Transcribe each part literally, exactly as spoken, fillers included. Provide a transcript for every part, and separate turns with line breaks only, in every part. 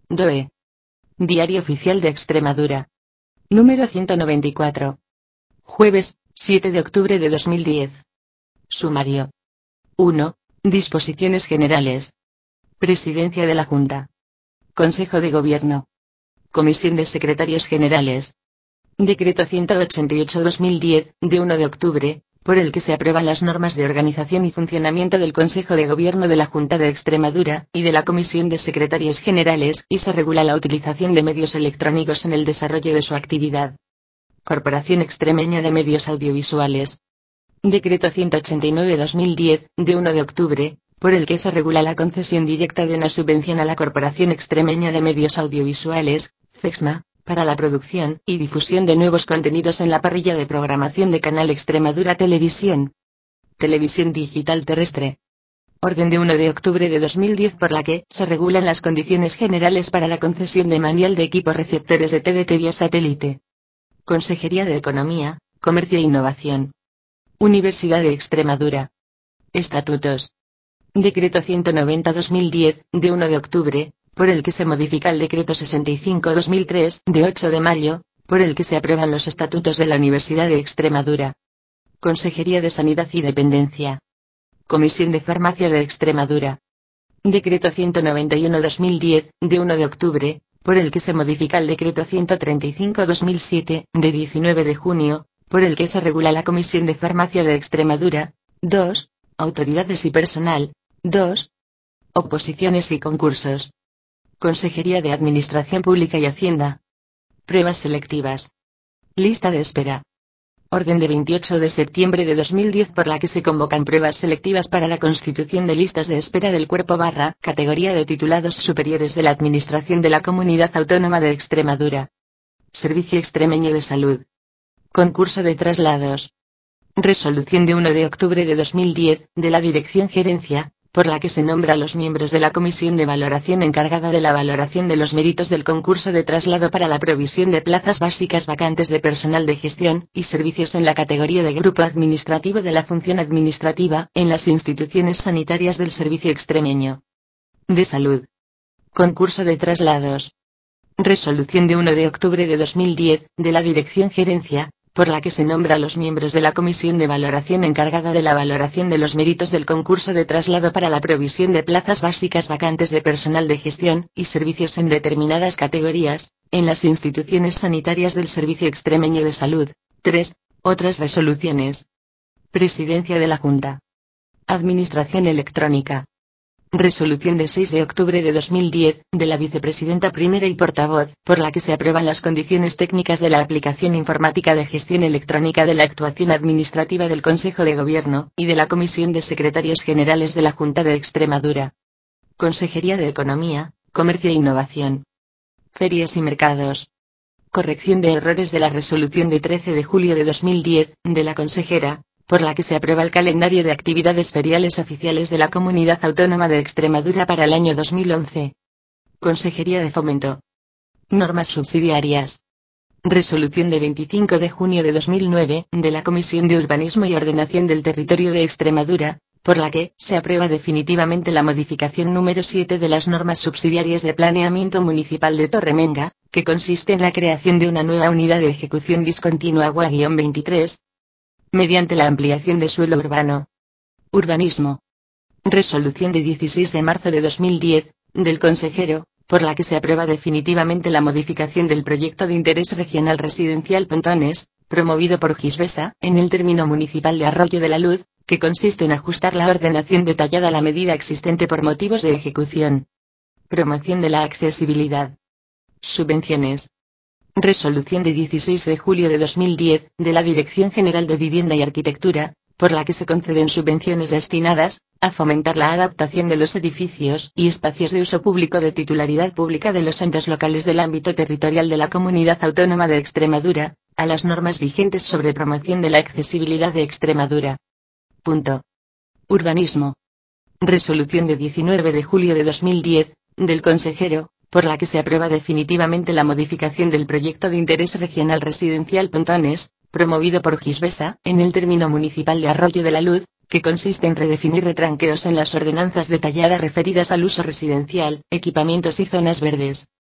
D O E. Diario Oficial de Extremadura. Número ciento noventa y cuatro. Jueves, siete de octubre de dos mil diez. Sumario. uno. Disposiciones generales. Presidencia de la Junta. Consejo de Gobierno. Comisión de Secretarios Generales. Decreto ciento ochenta y ocho barra dos mil diez, de uno de octubre, por el que se aprueban las normas de organización y funcionamiento del Consejo de Gobierno de la Junta de Extremadura, y de la Comisión de Secretarios Generales, y se regula la utilización de medios electrónicos en el desarrollo de su actividad. Corporación Extremeña de Medios Audiovisuales. Decreto ciento ochenta y nueve barra dos mil diez, de uno de octubre, por el que se regula la concesión directa de una subvención a la Corporación Extremeña de Medios Audiovisuales, CEXMA, para la producción y difusión de nuevos contenidos en la parrilla de programación de Canal Extremadura Televisión. Televisión Digital Terrestre. Orden de uno de octubre de dos mil diez por la que se regulan las condiciones generales para la concesión de manual de equipos receptores de T D T vía satélite. Consejería de Economía, Comercio e Innovación. Universidad de Extremadura. Estatutos. Decreto ciento noventa barra dos mil diez, de uno de octubre, por el que se modifica el Decreto sesenta y cinco barra dos mil tres, de ocho de mayo, por el que se aprueban los estatutos de la Universidad de Extremadura. Consejería de Sanidad y Dependencia. Comisión de Farmacia de Extremadura. Decreto ciento noventa y uno barra dos mil diez, de uno de octubre, por el que se modifica el Decreto ciento treinta y cinco barra dos mil siete, de diecinueve de junio, por el que se regula la Comisión de Farmacia de Extremadura. dos. Autoridades y personal. dos. Oposiciones y concursos. Consejería de Administración Pública y Hacienda. Pruebas selectivas. Lista de espera. Orden de veintiocho de septiembre de dos mil diez por la que se convocan pruebas selectivas para la constitución de listas de espera del cuerpo barra categoría de titulados superiores de la Administración de la Comunidad Autónoma de Extremadura. Servicio Extremeño de Salud. Concurso de traslados. Resolución de uno de octubre de dos mil diez, de la Dirección Gerencia, por la que se nombra a los miembros de la Comisión de Valoración encargada de la valoración de los méritos del concurso de traslado para la provisión de plazas básicas vacantes de personal de gestión y servicios en la categoría de Grupo Administrativo de la Función Administrativa, en las instituciones sanitarias del Servicio Extremeño de Salud. Concurso de traslados. Resolución de uno de octubre de dos mil diez, de la Dirección Gerencia, por la que se nombra a los miembros de la Comisión de Valoración encargada de la valoración de los méritos del concurso de traslado para la provisión de plazas básicas vacantes de personal de gestión y servicios en determinadas categorías, en las instituciones sanitarias del Servicio Extremeño de Salud. tres. Otras resoluciones. Presidencia de la Junta. Administración electrónica. Resolución de seis de octubre de dos mil diez, de la Vicepresidenta Primera y Portavoz, por la que se aprueban las condiciones técnicas de la aplicación informática de gestión electrónica de la actuación administrativa del Consejo de Gobierno, y de la Comisión de Secretarios Generales de la Junta de Extremadura. Consejería de Economía, Comercio e Innovación. Ferias y Mercados. Corrección de errores de la Resolución de trece de julio de dos mil diez, de la Consejera, por la que se aprueba el calendario de actividades feriales oficiales de la Comunidad Autónoma de Extremadura para el año dos mil once. Consejería de Fomento. Normas subsidiarias. Resolución de veinticinco de junio de dos mil nueve, de la Comisión de Urbanismo y Ordenación del Territorio de Extremadura, por la que se aprueba definitivamente la modificación número siete de las normas subsidiarias de planeamiento municipal de Torremenga, que consiste en la creación de una nueva unidad de ejecución discontinua A G U A veintitrés, mediante la ampliación de suelo urbano. Urbanismo. Resolución de dieciséis de marzo de dos mil diez, del consejero, por la que se aprueba definitivamente la modificación del proyecto de interés regional residencial Pontones, promovido por Gisbesa, en el término municipal de Arroyo de la Luz, que consiste en ajustar la ordenación detallada a la medida existente por motivos de ejecución. Promoción de la accesibilidad. Subvenciones. Resolución de dieciséis de julio de dos mil diez, de la Dirección General de Vivienda y Arquitectura, por la que se conceden subvenciones destinadas a fomentar la adaptación de los edificios y espacios de uso público de titularidad pública de los entes locales del ámbito territorial de la Comunidad Autónoma de Extremadura, a las normas vigentes sobre promoción de la accesibilidad de Extremadura. Punto. Urbanismo. Resolución de diecinueve de julio de dos mil diez, del consejero, por la que se aprueba definitivamente la modificación del proyecto de interés regional residencial Pontones, promovido por Gisbesa, en el término municipal de Arroyo de la Luz, que consiste en redefinir retranqueos en las ordenanzas detalladas referidas al uso residencial, equipamientos y zonas verdes.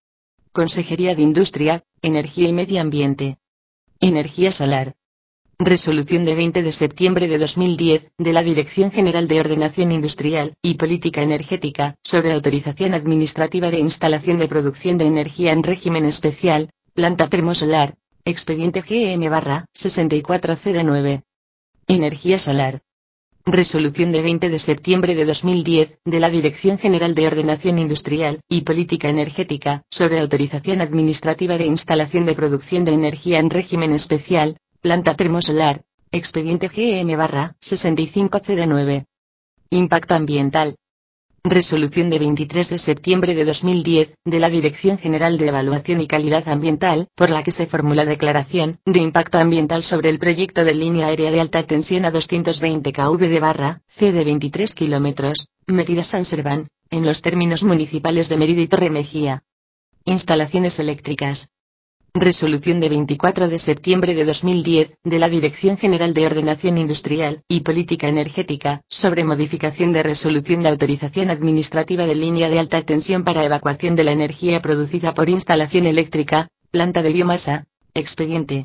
Consejería de Industria, Energía y Medio Ambiente. Energía solar. Resolución de veinte de septiembre de dos mil diez, de la Dirección General de Ordenación Industrial y Política Energética, sobre autorización administrativa de instalación de producción de energía en régimen especial, planta termosolar, expediente G M barra sesenta y cuatro cero nueve. Energía solar. Resolución de veinte de septiembre de dos mil diez, de la Dirección General de Ordenación Industrial y Política Energética, sobre autorización administrativa de instalación de producción de energía en régimen especial, planta termosolar, expediente G M barra sesenta y cinco cero nueve. Impacto ambiental. Resolución de veintitrés de septiembre de dos mil diez, de la Dirección General de Evaluación y Calidad Ambiental, por la que se formula declaración de impacto ambiental sobre el proyecto de línea aérea de alta tensión a doscientos veinte kilovoltios de barra, C de veintitrés kilómetros, Mérida-San Serván, en los términos municipales de Mérida y Torremejía. Instalaciones eléctricas. Resolución de veinticuatro de septiembre de dos mil diez, de la Dirección General de Ordenación Industrial y Política Energética, sobre modificación de resolución de autorización administrativa de línea de alta tensión para evacuación de la energía producida por instalación eléctrica, planta de biomasa, expediente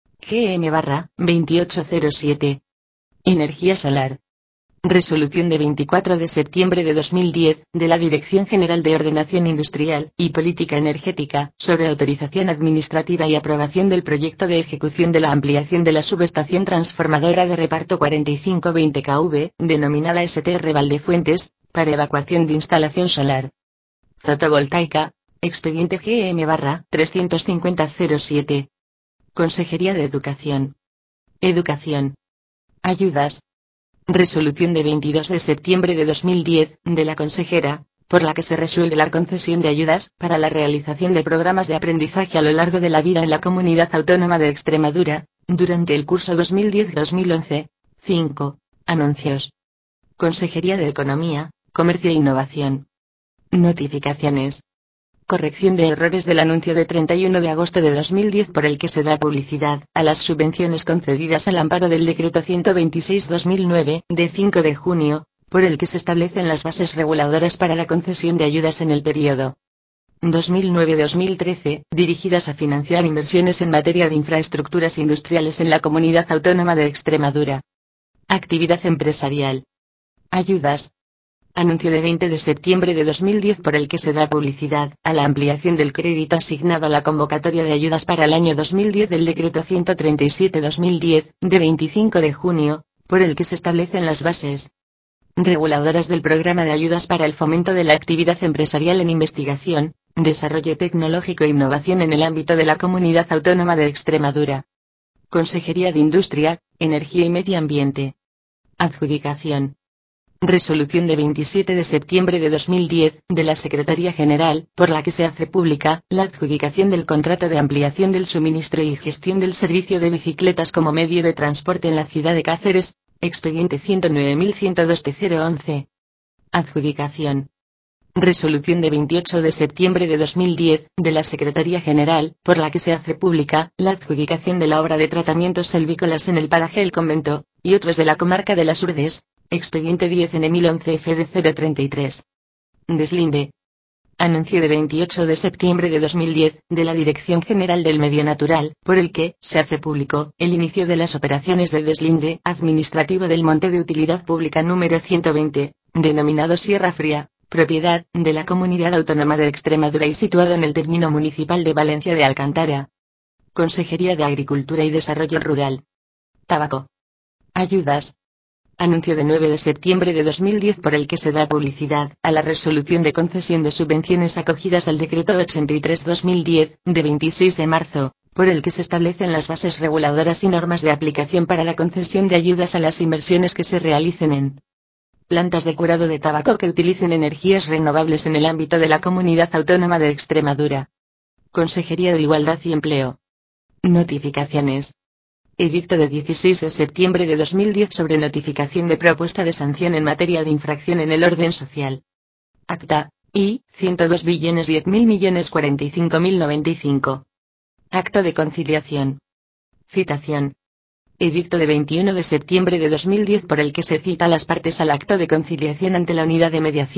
G M barra veintiocho cero siete. Energía solar. Resolución de veinticuatro de septiembre de dos mil diez, de la Dirección General de Ordenación Industrial y Política Energética, sobre autorización administrativa y aprobación del proyecto de ejecución de la ampliación de la subestación transformadora de reparto cuarenta y cinco veinte kilovoltios, denominada S T R Valdefuentes, para evacuación de instalación solar fotovoltaica, expediente G M barra trescientos cincuenta cero siete. Consejería de Educación. Educación. Ayudas. Resolución de veintidós de septiembre de dos mil diez, de la consejera, por la que se resuelve la concesión de ayudas para la realización de programas de aprendizaje a lo largo de la vida en la Comunidad Autónoma de Extremadura, durante el curso dos mil diez dos mil once. cinco. Anuncios. Consejería de Economía, Comercio e Innovación. Notificaciones. Corrección de errores del anuncio de treinta y uno de agosto de dos mil diez por el que se da publicidad a las subvenciones concedidas al amparo del decreto ciento veintiséis barra dos mil nueve, de cinco de junio, por el que se establecen las bases reguladoras para la concesión de ayudas en el periodo dos mil nueve a dos mil trece, dirigidas a financiar inversiones en materia de infraestructuras industriales en la Comunidad Autónoma de Extremadura. Actividad empresarial. Ayudas. Anuncio de veinte de septiembre de dos mil diez por el que se da publicidad a la ampliación del crédito asignado a la convocatoria de ayudas para el año dos mil diez del decreto ciento treinta y siete barra dos mil diez, de veinticinco de junio, por el que se establecen las bases reguladoras del programa de ayudas para el fomento de la actividad empresarial en investigación, desarrollo tecnológico e innovación en el ámbito de la Comunidad Autónoma de Extremadura. Consejería de Industria, Energía y Medio Ambiente. Adjudicación. Resolución de veintisiete de septiembre de dos mil diez, de la Secretaría General, por la que se hace pública la adjudicación del contrato de ampliación del suministro y gestión del servicio de bicicletas como medio de transporte en la ciudad de Cáceres, expediente ciento nueve mil ciento dos T cero once. Adjudicación. Resolución de veintiocho de septiembre de dos mil diez, de la Secretaría General, por la que se hace pública la adjudicación de la obra de tratamientos selvícolas en el paraje El Convento, y otros de la comarca de las Urdes, expediente diez N mil once F de cero treinta y tres. Deslinde. Anuncio de veintiocho de septiembre de dos mil diez, de la Dirección General del Medio Natural, por el que se hace público el inicio de las operaciones de deslinde administrativo del monte de utilidad pública número ciento veinte, denominado Sierra Fría, propiedad de la Comunidad Autónoma de Extremadura y situado en el término municipal de Valencia de Alcántara. Consejería de Agricultura y Desarrollo Rural. Tabaco. Ayudas. Anuncio de nueve de septiembre de dos mil diez por el que se da publicidad a la resolución de concesión de subvenciones acogidas al decreto ochenta y tres barra dos mil diez, de veintiséis de marzo, por el que se establecen las bases reguladoras y normas de aplicación para la concesión de ayudas a las inversiones que se realicen en plantas de curado de tabaco que utilicen energías renovables en el ámbito de la Comunidad Autónoma de Extremadura. Consejería de Igualdad y Empleo. Notificaciones. Edicto de dieciséis de septiembre de dos mil diez sobre notificación de propuesta de sanción en materia de infracción en el orden social. Acta, I, ciento dos billones diez mil millones cuarenta y cinco mil noventa y cinco. Acto de conciliación. Citación. Edicto de veintiuno de septiembre de dos mil diez por el que se cita a las partes al acto de conciliación ante la Unidad de Mediación,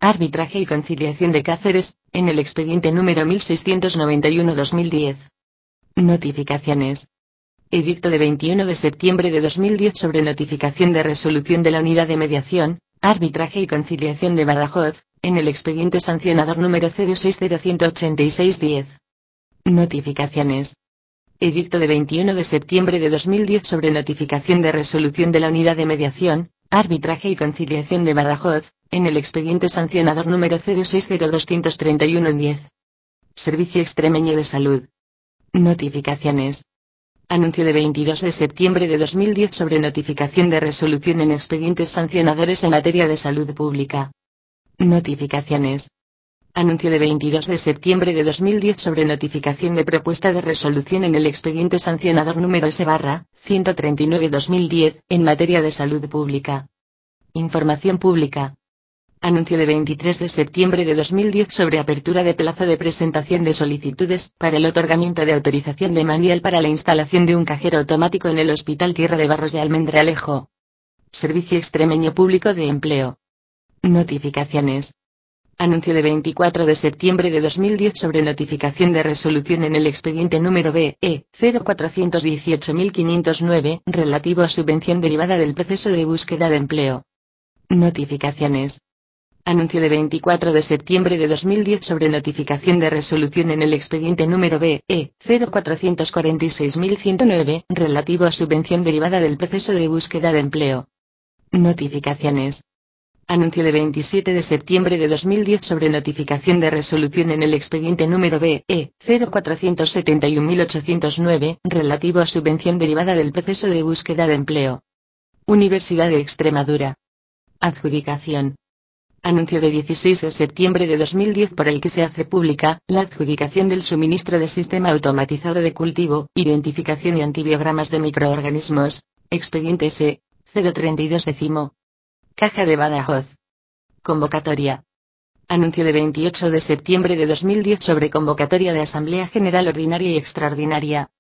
Arbitraje y Conciliación de Cáceres, en el expediente número mil seiscientos noventa y uno barra dos mil diez. Notificaciones. Edicto de veintiuno de septiembre de dos mil diez sobre notificación de resolución de la Unidad de Mediación, Arbitraje y Conciliación de Badajoz, en el expediente sancionador número cero seis cero uno ocho seis diez. Notificaciones. Edicto de veintiuno de septiembre de dos mil diez sobre notificación de resolución de la Unidad de Mediación, Arbitraje y Conciliación de Badajoz, en el expediente sancionador número cero seis cero dos tres uno diez. Servicio Extremeño de Salud. Notificaciones. Anuncio de veintidós de septiembre de dos mil diez sobre notificación de resolución en expedientes sancionadores en materia de salud pública. Notificaciones. Anuncio de veintidós de septiembre de dos mil diez sobre notificación de propuesta de resolución en el expediente sancionador número S ciento treinta y nueve barra dos mil diez, en materia de salud pública. Información pública. Anuncio de veintitrés de septiembre de dos mil diez sobre apertura de plazo de presentación de solicitudes para el otorgamiento de autorización de manual para la instalación de un cajero automático en el Hospital Tierra de Barros de Almendralejo. Servicio Extremeño Público de Empleo. Notificaciones. Anuncio de veinticuatro de septiembre de dos mil diez sobre notificación de resolución en el expediente número B E cero cuatro uno ocho mil quinientos nueve relativo a subvención derivada del proceso de búsqueda de empleo. Notificaciones. Anuncio de veinticuatro de septiembre de dos mil diez sobre notificación de resolución en el expediente número B E cero cuatro cuatro seis uno cero nueve relativo a subvención derivada del proceso de búsqueda de empleo. Notificaciones. Anuncio de veintisiete de septiembre de dos mil diez sobre notificación de resolución en el expediente número B E cero cuatro siete uno ocho cero nueve relativo a subvención derivada del proceso de búsqueda de empleo. Universidad de Extremadura. Adjudicación. Anuncio de dieciséis de septiembre de dos mil diez por el que se hace pública la adjudicación del suministro de sistema automatizado de cultivo, identificación y antibiogramas de microorganismos, expediente S cero treinta y dos décimo. Caja de Badajoz. Convocatoria. Anuncio de veintiocho de septiembre de dos mil diez sobre convocatoria de Asamblea General Ordinaria y Extraordinaria,